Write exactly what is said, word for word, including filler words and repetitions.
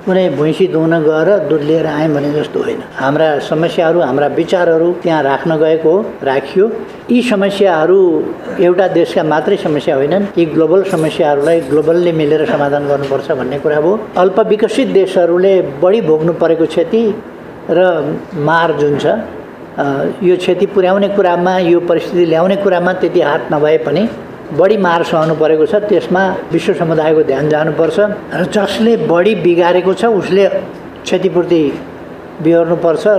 कुनै भैँसी दुहुन गएर दुध लिएर आएँ भने जस्तो होइन। हाम्रा समस्याहरू हाम्रा विचारहरू त्यहाँ राख्न गएको राखियो। यी समस्याहरू एउटा देशका मात्रै समस्या होइनन्, यी ग्लोबल समस्याहरूलाई ग्लोबलले मिलेर समाधान गर्नुपर्छ भन्ने कुरा हो। अल्प विकसित देशहरूले बढी भोग्नु परेको क्षति र मार जुन छ, यो क्षति पुर्याउने कुरामा, यो परिस्थिति ल्याउने कुरामा त्यति हात नभए पनि बढी मार सहनु परेको छ। त्यसमा विश्व समुदायको ध्यान जानुपर्छ र जसले बढी बिगारेको छ उसले क्षतिपूर्ति बिहोर्नुपर्छ।